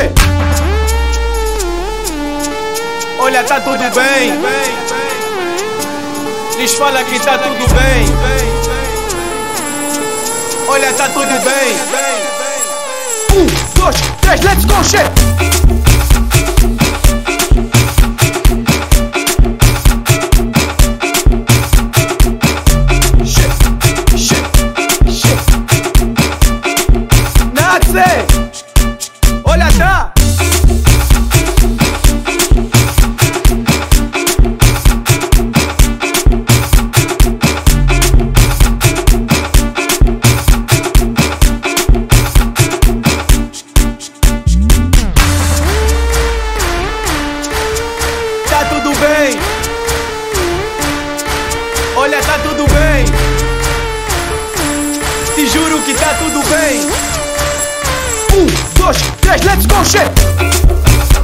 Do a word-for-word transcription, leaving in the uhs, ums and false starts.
shit. Olha, tá tudo bem. Eles falam que tá tudo bem. Olha, tá tudo bem. Um, dois, três, let's go shit. Olha, tá. Tá tudo bem. Olha, tá tudo bem. Te juro que tá tudo bem. Um, dois, três, let's go shit.